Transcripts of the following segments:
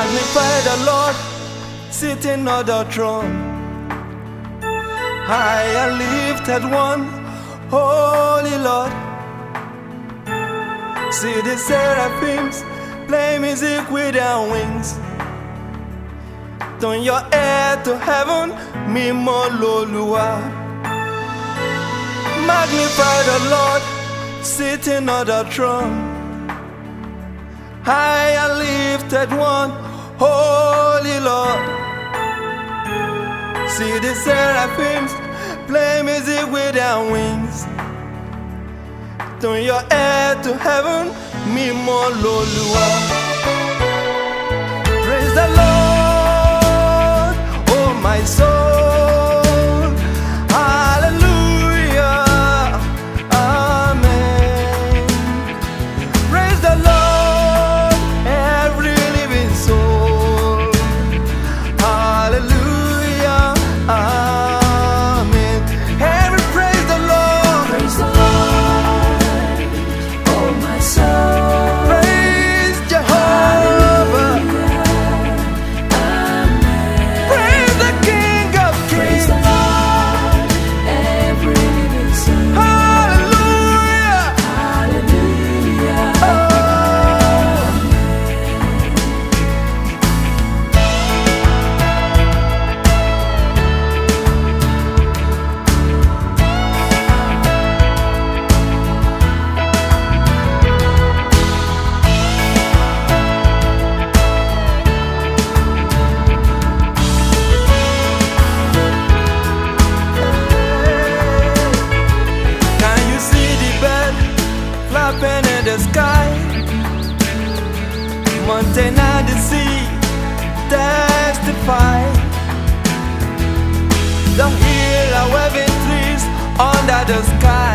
Magnify the Lord, sitting on the throne. High and lifted one, holy Lord. See the seraphims play music with their wings. Turn your head to heaven, Mimo Lolua. Magnify the Lord, sitting on the throne. High and lifted one, holy Lord. See the seraphims play music with their wings. Turn your head to heaven, Mimo Lolua. Praise the Lord, oh my soul. Hallelujah, amen. Praise the Lord, every living soul. Hallelujah, amen. Every praise the Lord. Praise the Lord, oh my soul. Praise Jehovah. Amen. Praise the King of Praise Kings. the Lord, every living soul. Hallelujah. Hallelujah. Oh. Can you see the bird flapping in the sky? Mountain and the sea testify. The hill are waving trees under the sky.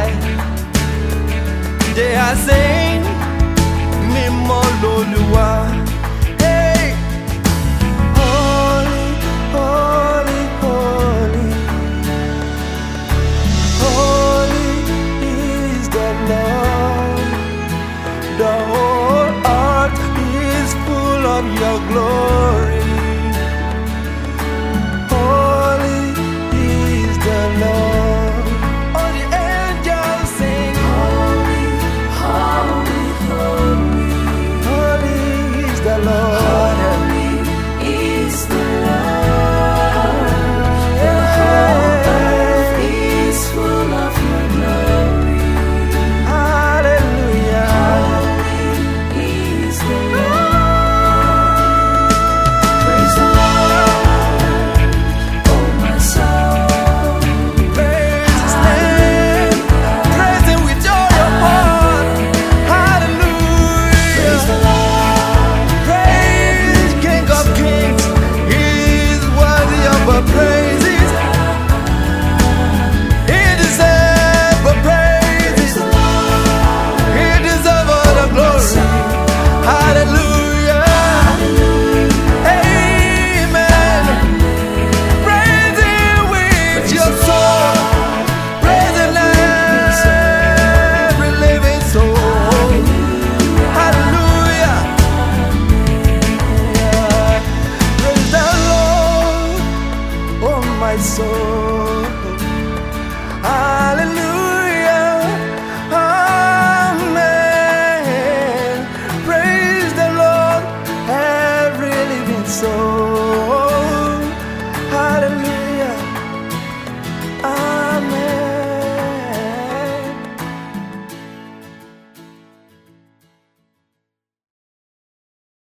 They are saying, Mimo Lolua. Hey, holy, holy, holy. Holy is the Lord. The whole earth is full of your glory. Holy is the Lord. All the angels sing. Holy, holy, holy. Holy is the Lord. Holy is the Lord. The whole earth is full of your glory. Hallelujah. Holy is the Lord. Praise the Lord, oh my soul. Praise His name. Praise Him with all your heart. Hallelujah. Praise the Lord, Praise King of Kings. He is worthy of our praises. He deserves our praises. praise the Lord, He deserves all the glory. Hallelujah. Amen. Praise Him with your soul. Praise Him every living soul. Hallelujah. Praise the Lord, oh my soul.